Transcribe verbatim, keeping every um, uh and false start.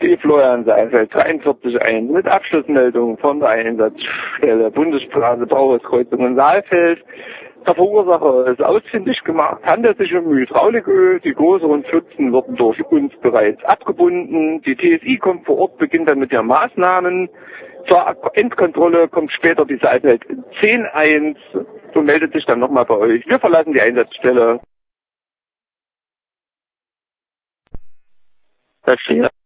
Die Florian Seinfeld, dreiundvierzig eins, mit Abschlussmeldung von der Einsatzstelle Bundesstraße Bauhauskreuzung in Saalfeld. Der Verursacher ist ausfindig gemacht, handelt sich um Hydrauliköl. Die größeren Pfützen wurden durch uns bereits abgebunden. Die T S I kommt vor Ort, beginnt dann mit ihren Maßnahmen. Zur Endkontrolle kommt später die Saalfeld zehn eins und meldet sich dann nochmal bei euch. Wir verlassen die Einsatzstelle. Das steht.